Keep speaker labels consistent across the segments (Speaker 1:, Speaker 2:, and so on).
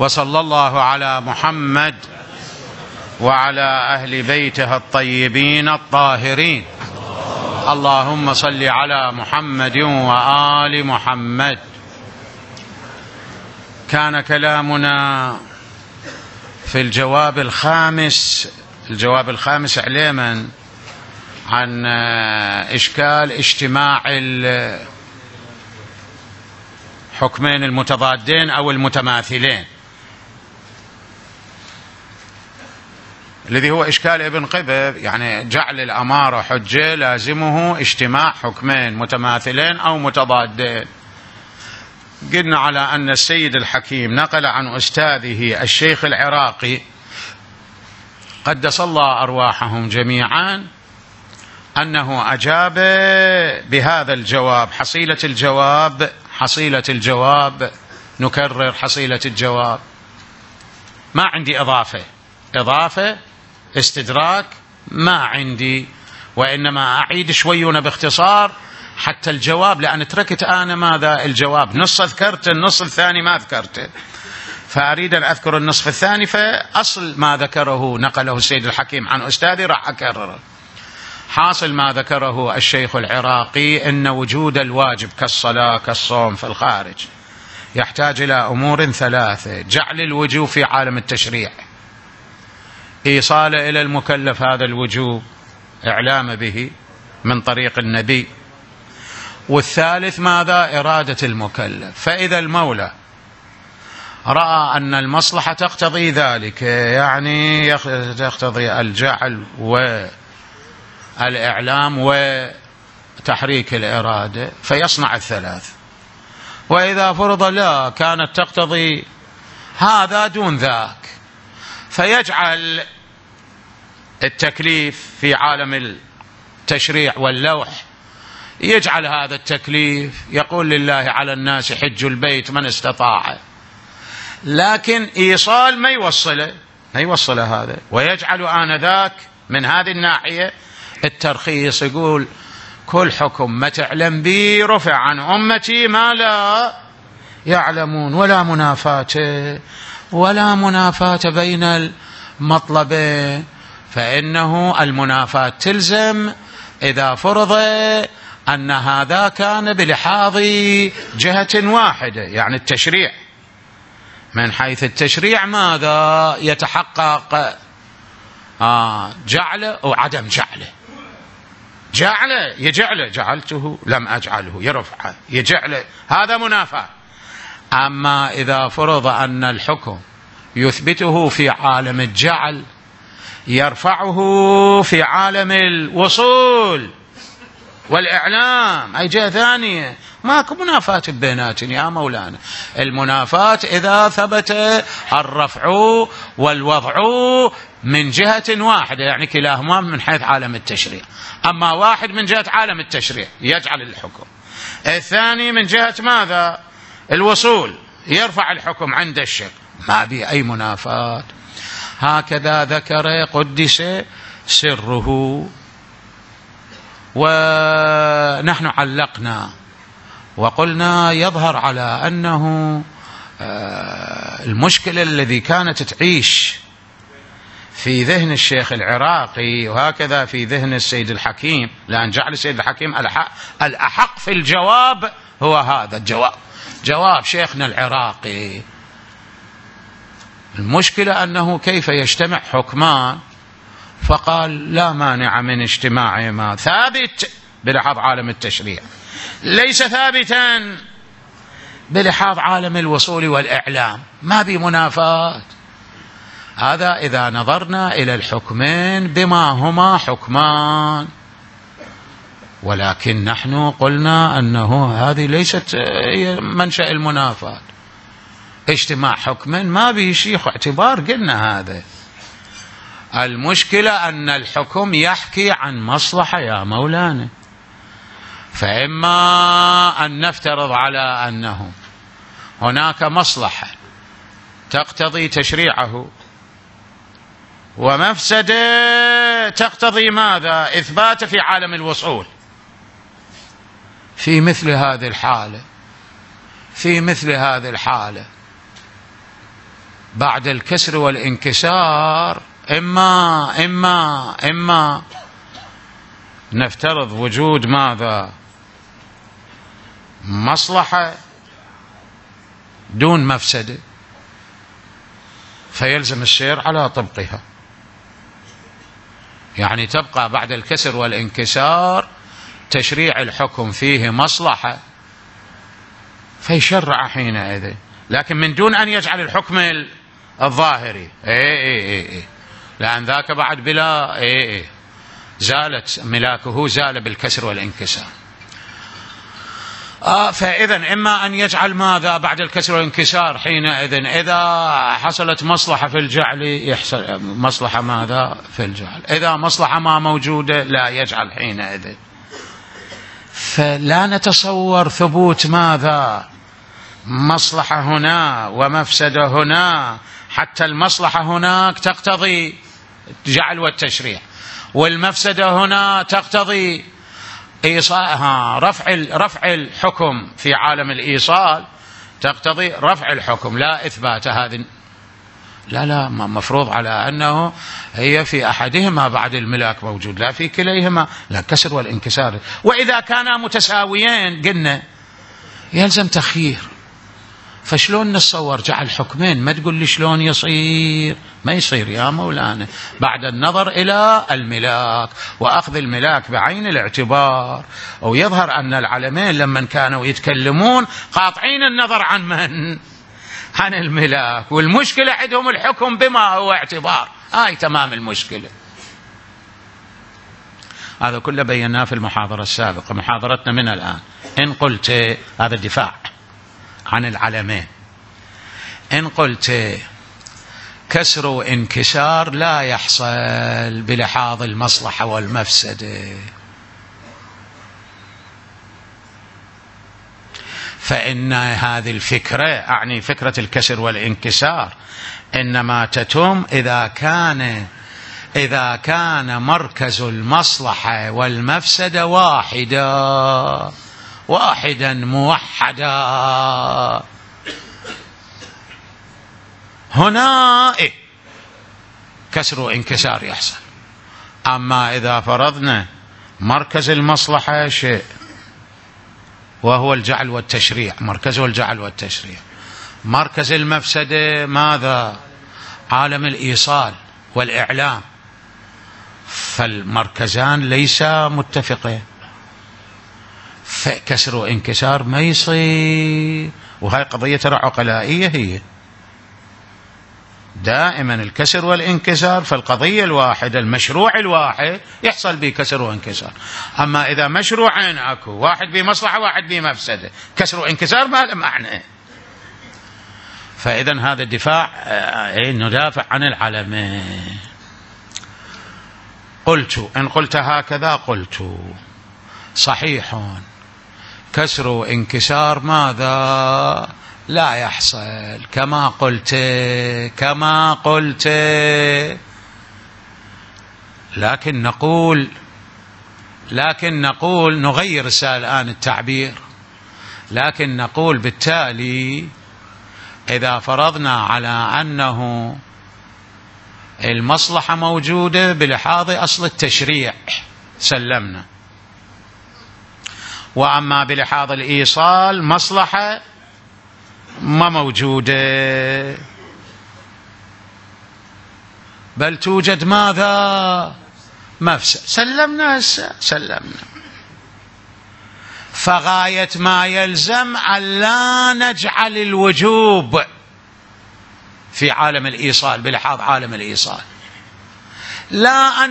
Speaker 1: وصلى الله على محمد وعلى أهل بيته الطيبين الطاهرين. اللهم صل على محمد وآل محمد. كان كلامنا في الجواب الخامس علما عن إشكال اجتماع الحكمين المتضادين أو المتماثلين، الذي هو إشكال ابن قبب، يعني جعل الأمارة حجة لازمه اجتماع حكمين متماثلين أو متضادين. قلنا على أن السيد الحكيم نقل عن أستاذه الشيخ العراقي قدس الله أرواحهم جميعا أنه أجاب بهذا الجواب. حصيلة الجواب نكرر حصيلة الجواب. ما عندي إضافة استدراك ما عندي، وإنما أعيد شويون باختصار حتى الجواب، لأن تركت أنا ماذا الجواب نص ذكرته، النص الثاني ما ذكرته، فأريد أن أذكر النصف الثاني، فأصل ما ذكره نقله السيد الحكيم عن أستاذي راح أكرره. حاصل ما ذكره الشيخ العراقي أن وجود الواجب كالصلاة كالصوم في الخارج يحتاج إلى أمور ثلاثة: جعل الوجوب في عالم التشريع، إيصال إلى المكلف هذا الوجوب، إعلام به من طريق النبي، والثالث ماذا؟ إرادة المكلف. فإذا المولى رأى أن المصلحة تقتضي ذلك، يعني تقتضي الجعل والإعلام وتحريك الإرادة، فيصنع الثلاث. وإذا فرض لا كانت تقتضي هذا دون ذاك، فيجعل التكليف في عالم التشريع واللوح، يجعل هذا التكليف يقول لله على الناس حج البيت من استطاع، لكن إيصال ما يوصله هذا، ويجعل آنذاك من هذه الناحية الترخيص، يقول كل حكم ما تعلم به رفع عن أمتي ما لا يعلمون، ولا منافاة بين المطلبين، فإنه المنافاة تلزم إذا فرض أن هذا كان بلحاظ جهة واحدة، يعني التشريع. من حيث التشريع ماذا يتحقق؟ جعله وعدم جعله. يجعله جعلته لم أجعله، يرفعه يجعله، هذا منافاة. أما إذا فرض أن الحكم يثبته في عالم الجعل يرفعه في عالم الوصول والإعلام، أي جهة ثانية، ماكو منافاة بيناتنا يا مولانا. المنافاة إذا ثبت الرفع والوضع من جهة واحدة، يعني كلاهما من حيث عالم التشريع. أما واحد من جهة عالم التشريع يجعل الحكم، الثاني من جهة ماذا؟ الوصول، يرفع الحكم عند الشك، ما بي أي منافاة. هكذا ذكر قدس سره. ونحن علقنا وقلنا يظهر على أنه المشكلة الذي كانت تعيش في ذهن الشيخ العراقي وهكذا في ذهن السيد الحكيم، لأن جعل السيد الحكيم الأحق في الجواب هو هذا الجواب، جواب شيخنا العراقي. المشكلة أنه كيف يجتمع حكمان، فقال لا مانع من اجتماعهما، ثابت بلحاظ عالم التشريع، ليس ثابتا بلحاظ عالم الوصول والإعلام، ما بمنافاة. هذا إذا نظرنا إلى الحكمين بما هما حكمان، ولكن نحن قلنا أنه هذه ليست منشأ المنافاة. اجتماع حكمين ما به شيء اعتبار، قلنا هذا. المشكلة أن الحكم يحكي عن مصلحة يا مولانا، فإما أن نفترض على أنه هناك مصلحة تقتضي تشريعه، ومفسدة تقتضي ماذا؟ إثبات في عالم الوصول. في مثل هذه الحالة بعد الكسر والانكسار إما نفترض وجود ماذا؟ مصلحة دون مفسدة، فيلزم السير على طبقها، يعني تبقى بعد الكسر والانكسار تشريع الحكم فيه مصلحة فيشرع حينئذ، لكن من دون أن يجعل الحكم الظاهري لأن ذاك بعد بلا زالت ملاكه، زال بالكسر والانكسار. فإذا إما أن يجعل ماذا بعد الكسر والانكسار حينئذ إذا حصلت مصلحة في الجعل يحصل مصلحة ماذا في الجعل، إذا مصلحة ما موجودة لا يجعل حينئذ. فلا نتصور ثبوت ماذا؟ مصلحة هنا ومفسدة هنا، حتى المصلحة هناك تقتضي الجعل والتشريع، والمفسدة هنا تقتضي إيصالها، رفع الحكم في عالم الإيصال تقتضي رفع الحكم لا إثبات هذه. لا مفروض على أنه هي في أحدهما بعد الملاك موجود، لا في كليهما، لا كسر والانكسار. وإذا كانا متساويين قلنا يلزم تخيير، فشلون نتصور جعل حكمين؟ ما تقول لي شلون يصير، ما يصير يا مولانا، بعد النظر إلى الملاك وأخذ الملاك بعين الاعتبار. ويظهر أن العلمين لما كانوا يتكلمون قاطعين النظر عن من؟ عن الملاك، والمشكلة عندهم الحكم بما هو اعتبار، تمام المشكلة. هذا كله بيناه في المحاضرة السابقة، محاضرتنا من الآن. إن قلت هذا الدفاع عن العلمين، إن قلت كسر وانكسار لا يحصل بلحاظ المصلحة والمفسدة، فإن هذه الفكرة، أعني فكرة الكسر والانكسار، إنما تتم إذا كان مركز المصلحة والمفسدة واحدا موحدا، هنا كسر وانكسار يحصل. أما إذا فرضنا مركز المصلحة شيء وهو الجعل والتشريع، مركزه الجعل والتشريع، مركز المفسدة ماذا؟ عالم الإيصال والإعلام، فالمركزان ليسا متفقين، فكسر وانكسار ما يصير. وهي قضية ترى عقلائية، هي دائما الكسر والانكسار فالقضية الواحدة، المشروع الواحد يحصل به كسر وانكسار. أما إذا مشروعين أكو، واحد بمصلحة واحد بمفسدة، كسر وانكسار ما له معنى. فإذا هذا الدفاع ندافع عن العلمين. إن قلت هكذا قلت صحيح كسر وانكسار ماذا؟ لا يحصل كما قلت، لكن نقول نغير الآن التعبير، لكن نقول بالتالي إذا فرضنا على أنه المصلحة موجودة بلحاظ أصل التشريع سلمنا، وأما بلحاظ الإيصال مصلحة ما موجودة، بل توجد ماذا؟ مفسد. سلمنا. فغاية ما يلزم ألا نجعل الوجوب في عالم الإيصال بلحاظ عالم الإيصال، لا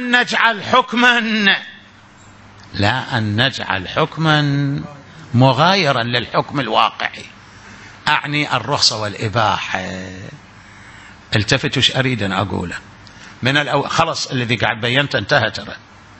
Speaker 1: أن نجعل حكما مغايرا للحكم الواقعي، أعني الرخصة والإباحة. التفتوا ايش أريد أن أقوله من خلص الذي قاعد بينته انتهى. ترى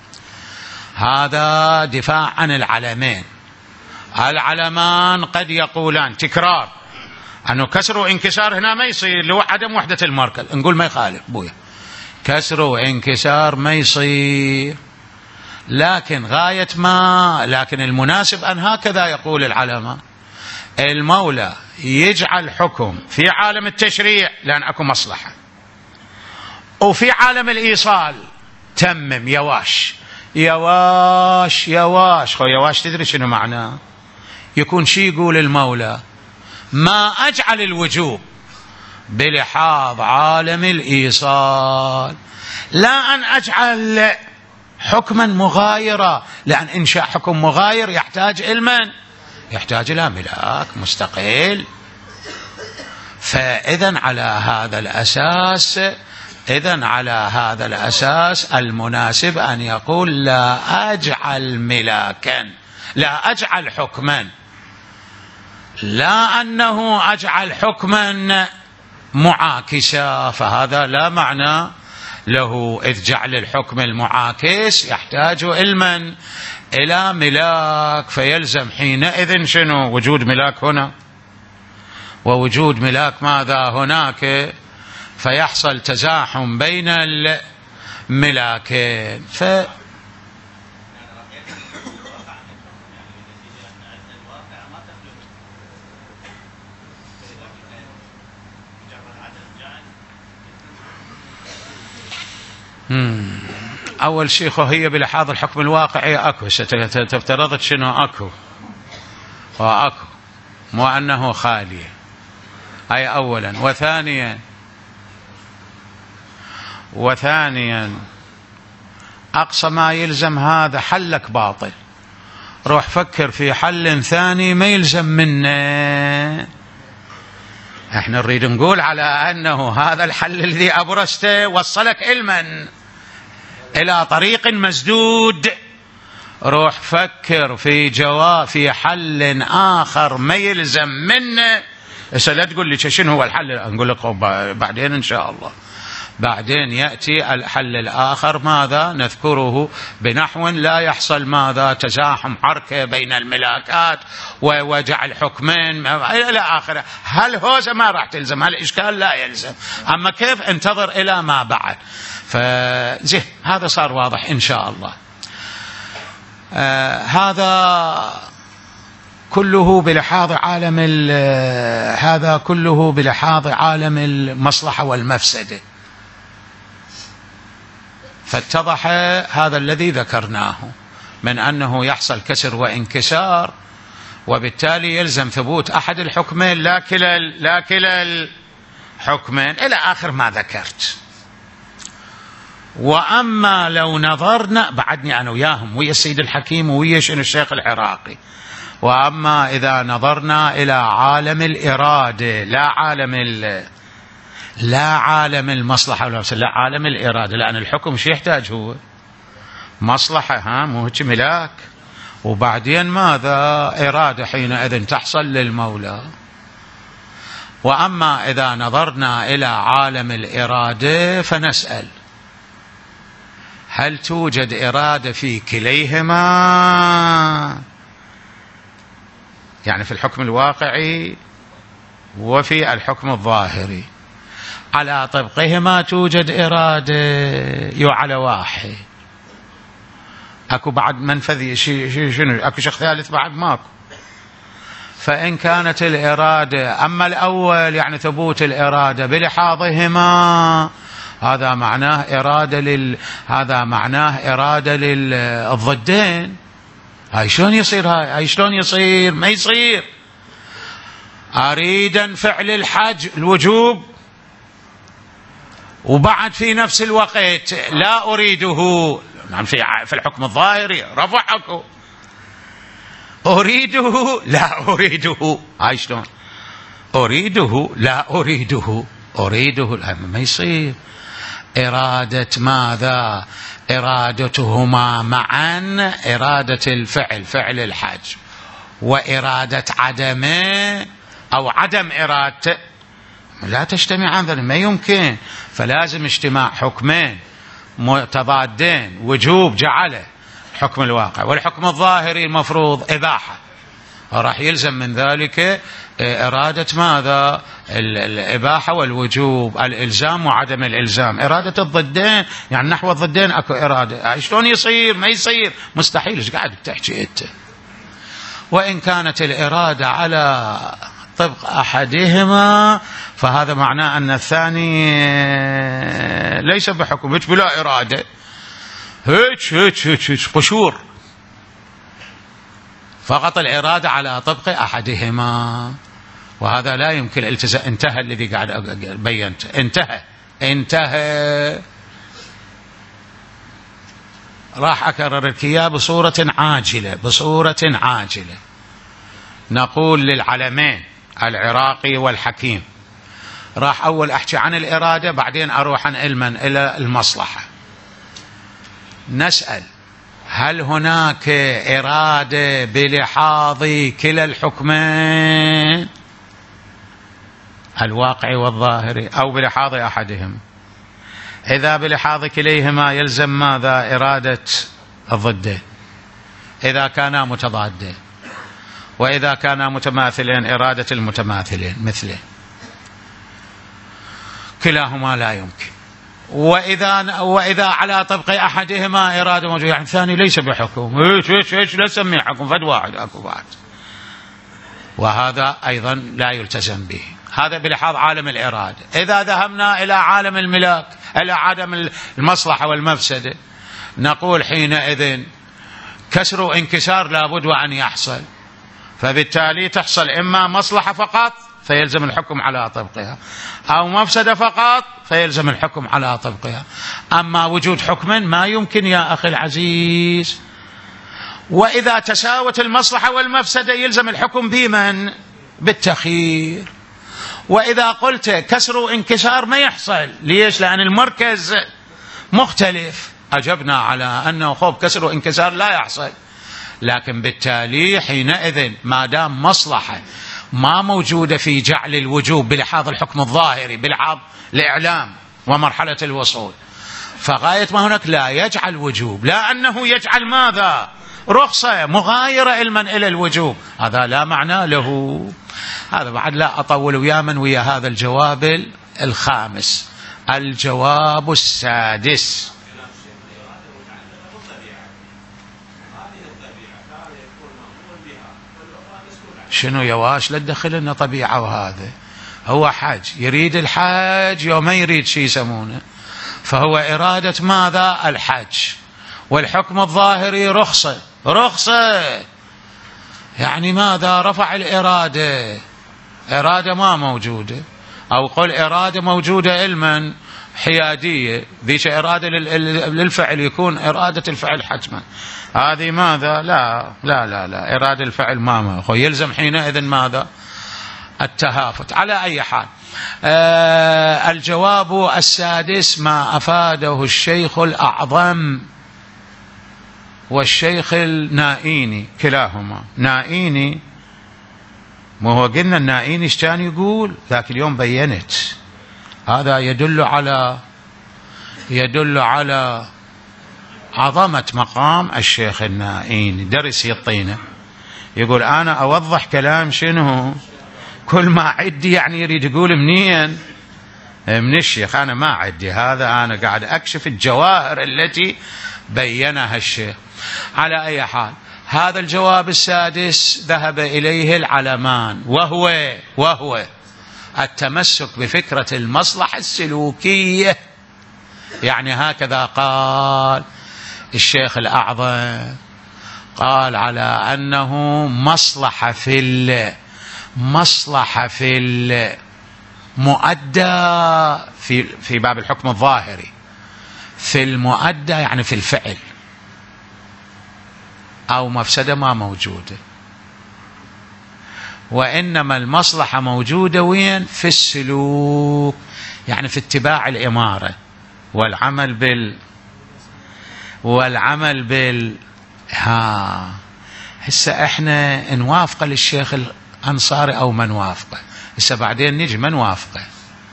Speaker 1: هذا دفاع عن العلمين. العلمان قد يقولان تكرار أنه كسر وانكسار هنا ما يصير لو عدم وحدة المركز، نقول ما يخالف بويا، كسر وانكسار ما يصير، لكن المناسب أن هكذا يقول العلماء، المولى يجعل حكم في عالم التشريع لأن أكو مصلحة، وفي عالم الإيصال تمم يواش يواش يواش. خو يواش تدري شنو معناه؟ يكون شي يقول المولى ما أجعل الوجوب بلحاظ عالم الإيصال، لا أن أجعل حكما مغايرا، لأن إنشاء حكم مغاير يحتاج علما، يحتاج إلى ملاك مستقل. فإذن على هذا الأساس المناسب أن يقول لا أجعل ملاكا، لا أجعل حكما، لا أنه أجعل حكما معاكسا، فهذا لا معنى له، إذ جعل الحكم المعاكس يحتاج علما إلى ملاك، فيلزم حينئذ شنو؟ وجود ملاك هنا ووجود ملاك ماذا هناك، فيحصل تزاحم بين الملاكين. أول شيء هي بلحاظ الحكم الواقعي أكو، ستفترضت شنو أكو وأكو، مو أنه خالي، هاي أولا. وثانيا أقصى ما يلزم هذا حلك باطل، روح فكر في حل ثاني ما يلزم منه. احنا نريد نقول على أنه هذا الحل الذي أبرزته وصلك علما إلى طريق مسدود، روح فكر في حل آخر ما يلزم منه. لا تقول لي شنو هو الحل، نقول لك بعدين إن شاء الله، بعدين يأتي الحل الآخر ماذا نذكره بنحو لا يحصل ماذا تزاحم حركة بين الملاكات وجعل حكمين إلى آخره. هل هوزة ما راح تلزم، هل إشكال لا يلزم، أما كيف انتظر إلى ما بعد. فزين هذا صار واضح إن شاء الله. هذا كله بلحاظ عالم المصلحة والمفسدة. فاتضح هذا الذي ذكرناه من أنه يحصل كسر وانكسار، وبالتالي يلزم ثبوت أحد الحكمين لا كلا الحكمين إلى آخر ما ذكرت. وأما لو نظرنا، بعدني أنا وياهم ويا السيد الحكيم ويا الشيخ العراقي، وأما إذا نظرنا إلى عالم الإرادة لا عالم المصلحة ولا عالم الإرادة، لأن الحكم شو يحتاج؟ هو مصلحة، مو هيك ملاك، وبعدين ماذا إرادة حينئذ تحصل للمولى. وأما إذا نظرنا إلى عالم الإرادة فنسأل هل توجد إرادة في كليهما، يعني في الحكم الواقعي وفي الحكم الظاهري، على طبقهما توجد إرادة على واحد، أكو بعد منفذ شنو، أكو شيء ثالث بعد ماكو. فإن كانت الإرادة، أما الأول يعني ثبوت الإرادة بلحاظهما، هذا معناه إرادة للضدين. هاي شلون يصير؟ ما يصير. أريد فعل الحج الوجوب، وبعد في نفس الوقت لا أريده، نعم في الحكم الظاهري رفعكم أريده لا أريده، هاي شلون؟ أريده لا أريده ما يصير. إرادة ماذا؟ إرادتهما معا، إرادة الفعل فعل الحج وإرادة عدمه أو عدم إرادته لا تجتمعان، ذلك ما يمكن. فلازم اجتماع حكمين متضادين، وجوب جعله الحكم الواقع، والحكم الظاهري المفروض إباحة، راح يلزم من ذلك إرادة ماذا؟ الإباحة والوجوب، الإلزام وعدم الإلزام، إرادة الضدين، يعني نحو الضدين أكو إرادة. شلون يصير؟ ما يصير، مستحيل. إيش قاعد بتحكي أنت؟ وإن كانت الإرادة على طبق أحدهما فهذا معناه أن الثاني ليس بحكم، هيك بلا إرادة، هيك قشور، فقط الإرادة على طبق أحدهما، وهذا لا يمكن الالتزام. انتهى الذي قاعد بينت، انتهى. راح أكرر لك إياه بصورة عاجلة. نقول للعلمين العراقي والحكيم، راح أول أحكي عن الإرادة، بعدين أروح عن إلى المصلحة. نسأل: هل هناك إرادة بلحاظ كلا الحكمين، الواقعي والظاهري، أو بلحاظ أحدهم؟ إذا بلحاظ كليهما يلزم ماذا؟ إرادة الضدين إذا كانا متضادين، وإذا كانا متماثلين إرادة المتماثلين مثله، كلاهما لا يمكن. وإذا على طبق أحدهما إرادة موجودة، يعني الثاني ليس بحكم، إيش لا تسميه حكم، فد واحد أكو بعد، وهذا أيضا لا يلتزم به. هذا بلحاظ عالم الإرادة. إذا ذهبنا إلى عالم الملاك، إلى عالم المصلحة والمفسدة، نقول حينئذ كسر وانكسار لابد وأن يحصل، فبالتالي تحصل إما مصلحة فقط فيلزم الحكم على طبقها، أو مفسدة فقط فيلزم الحكم على طبقها. أما وجود حكم ما يمكن يا أخي العزيز. وإذا تساوت المصلحة والمفسدة يلزم الحكم بمن؟ بالتخيير. وإذا قلت كسر وانكسار ما يحصل، ليش؟ لأن المركز مختلف. أجبنا على أنه خوف كسر وانكسار لا يحصل، لكن بالتالي حينئذ ما دام مصلحة ما موجودة في جعل الوجوب بلحاظ الحكم الظاهري، بلحاظ الإعلام ومرحلة الوصول، فغاية ما هناك لا يجعل وجوب، لا أنه يجعل ماذا؟ رخصة مغايرة علما إلى الوجوب، هذا لا معنى له. هذا بعد لا أطول ويا من ويا هذا الجواب الخامس. الجواب السادس: شنو يا واش لا تدخل لنا طبيعة، وهذا هو حج، يريد الحج يوم ما يريد شيء يسمونه، فهو إرادة ماذا؟ الحج. والحكم الظاهري رخصة، يعني ماذا؟ رفع الإرادة، إرادة ما موجودة، أو قل إرادة موجودة علما حيادية، ذيك إرادة للفعل، يكون إرادة الفعل حتما، هذه ماذا؟ لا إرادة الفعل ما يلزم حينئذ ماذا؟ التهافت. على أي حال، الجواب السادس ما أفاده الشيخ الأعظم والشيخ النائيني، كلاهما نائيني. ما هو قلنا النائيني ايش كان يقول ذاك اليوم؟ بينت هذا يدل على عظمة مقام الشيخ النائيني. درس الطينة يقول أنا أوضح كلام شنو؟ كل ما عدي يعني يريد يقول منين؟ من الشيخ. أنا ما عدي هذا، أنا قاعد أكشف الجواهر التي بينها الشيخ. على أي حال، هذا الجواب السادس ذهب إليه العلمان، وهو التمسك بفكرة المصلحة السلوكية. يعني هكذا قال الشيخ الأعظم، قال على أنه مصلحة في المؤدى في باب الحكم الظاهري، في المؤدى يعني في الفعل، أو مفسدة ما موجودة، وإنما المصلحة موجودة وين؟ في السلوك، يعني في اتباع الإمارة والعمل بال هسه احنا نوافق للشيخ الأنصاري أو ما نوافقه، هسه بعدين نجي ما نوافقه،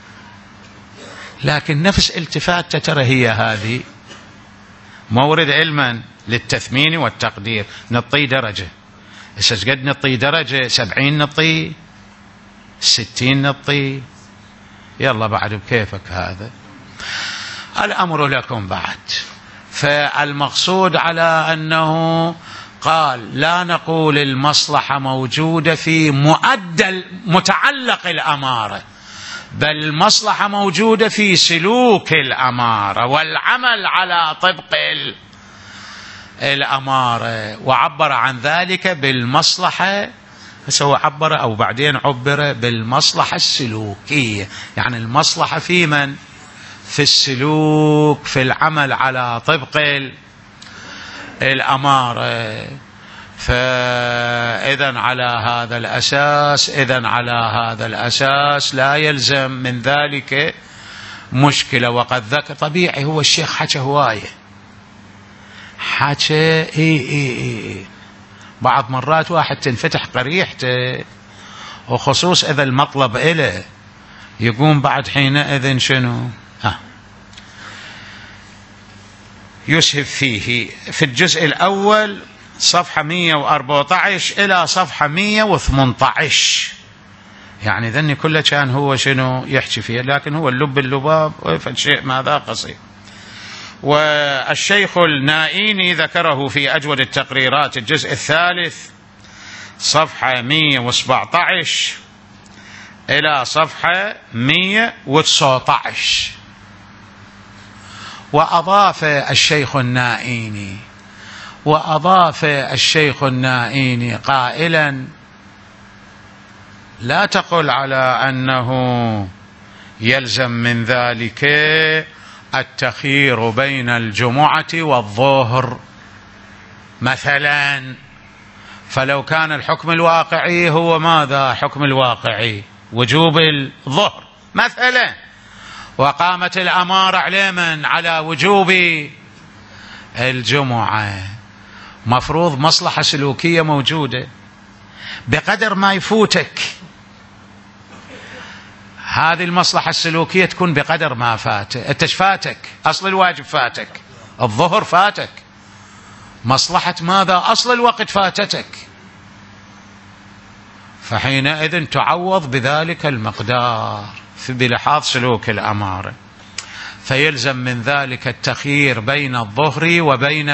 Speaker 1: لكن نفس التفاتة ترى هي هذه مورد علما للتثمين والتقدير. نطي درجة، هسه قد نطي درجة؟ 70 نطي، 60 نطي، يلا بعد بكيفك. هذا الأمر لكم بعد. فالمقصود على أنه قال لا نقول المصلحة موجودة في مؤدى متعلق الأمارة، بل المصلحة موجودة في سلوك الأمارة والعمل على طبق الأمارة، وعبر عن ذلك بالمصلحة، هو عبر أو بعدين عبر بالمصلحة السلوكية، يعني المصلحة في من؟ في السلوك، في العمل على طبق الأمارة. فإذن على هذا الأساس لا يلزم من ذلك مشكلة. وقد ذكر طبيعي هو الشيخ حكى هواية، حكى بعض مرات واحد تنفتح قريحته، وخصوص إذا المطلب إله يقوم بعد حينئذ شنو يسهب فيه. في الجزء الأول صفحة 114 إلى صفحة 118، يعني ذني كله كان هو شنو يحكي فيه، لكن هو اللباب فالشيء ماذا قصير. والشيخ النائيني ذكره في أجود التقريرات الجزء الثالث صفحة 117 إلى صفحة 119. وأضاف الشيخ النائيني قائلا لا تقل على أنه يلزم من ذلك التخيير بين الجمعة والظهر مثلا، فلو كان الحكم الواقعي هو ماذا؟ حكم الواقعي وجوب الظهر مثلا، وقامت الأمارة على من؟ على وجوب الجمعة، مفروض مصلحة سلوكية موجودة بقدر ما يفوتك هذه المصلحة السلوكية تكون بقدر ما فاتك أصل الواجب فاتك، الظهر فاتك، مصلحة ماذا؟ أصل الوقت فاتتك، فحينئذ تعوض بذلك المقدار بلحاظ سلوك الأمارة. فيلزم من ذلك التخيير بين الظهر وبين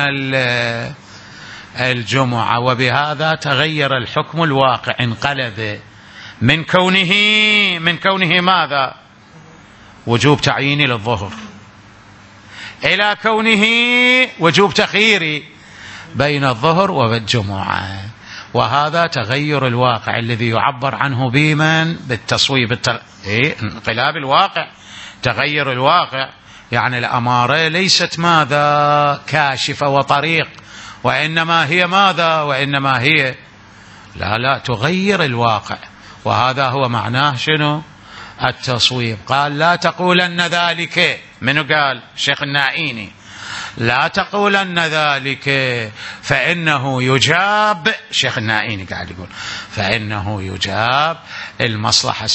Speaker 1: الجمعة، وبهذا تغير الحكم الواقع، انقلب من كونه ماذا؟ وجوب تعيين للظهر إلى كونه وجوب تخيير بين الظهر والجمعة. وهذا تغير الواقع الذي يعبر عنه بمن؟ بالتصويب، انقلاب الواقع، تغير الواقع. يعني الأمارة ليست ماذا؟ كاشفة وطريق، وإنما هي ماذا؟ وإنما هي لا تغير الواقع، وهذا هو معناه شنو؟ التصويب. قال لا تقولن ذلك، منو قال؟ الشيخ النائيني، لا تقولن ذلك فإنه يجاب، الشيخ النائيني قاعد يقول فإنه يجاب المصلحة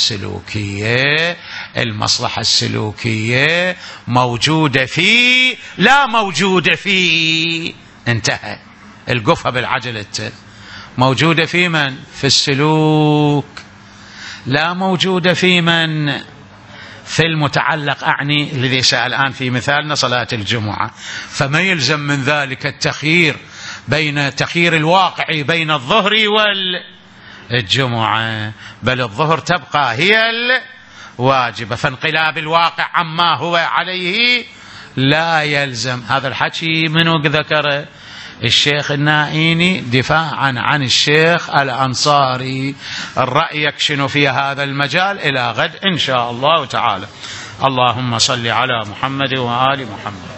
Speaker 1: السلوكية موجودة فيه لا موجودة فيه، انتهى القفة بالعجلة، موجودة في من؟ في السلوك، لا موجودة في من؟ في المتعلق، أعني الذي سأل الآن في مثالنا صلاة الجمعة. فما يلزم من ذلك التخيير بين تخيير الواقعي بين الظهر والجمعة، بل الظهر تبقى هي الواجبة، فانقلاب الواقع عما هو عليه لا يلزم. هذا الحكي منو ذكره؟ الشيخ النائيني دفاعا عن الشيخ الأنصاري. رأيك شنو في هذا المجال؟ إلى غد إن شاء الله تعالى. اللهم صل على محمد وآل محمد.